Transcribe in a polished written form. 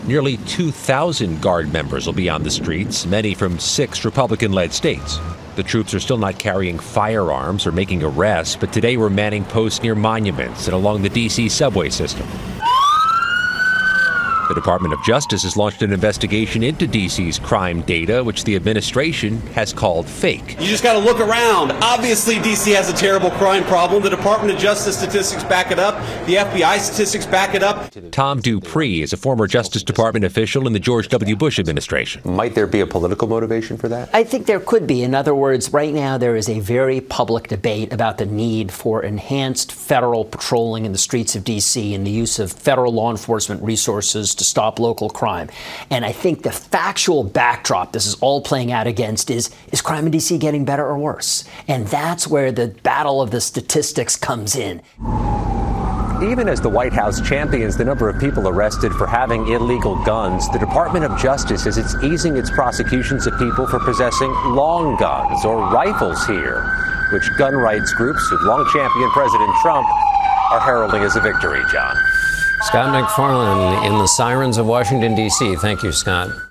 Nearly 2,000 Guard members will be on the streets, many from 6 Republican-led states. The troops are still not carrying firearms or making arrests, but today we're manning posts near monuments and along the D.C. subway system. The Department of Justice has launched an investigation into D.C.'s crime data, which the administration has called fake. You just got to look around. Obviously, D.C. has a terrible crime problem. The Department of Justice statistics back it up. The FBI statistics back it up. Tom Dupree is a former Justice Department official in the George W. Bush administration. Might there be a political motivation for that? I think there could be. In other words, right now there is a very public debate about the need for enhanced federal patrolling in the streets of D.C. and the use of federal law enforcement resources to stop local crime. And I think the factual backdrop this is all playing out against is crime in D.C. getting better or worse? And that's where the battle of the statistics comes in. Even as the White House champions the number of people arrested for having illegal guns, the Department of Justice says it's easing its prosecutions of people for possessing long guns or rifles here, which gun rights groups who've long championed President Trump are heralding as a victory, John. Scott MacFarlane in the sirens of Washington, D.C. Thank you, Scott.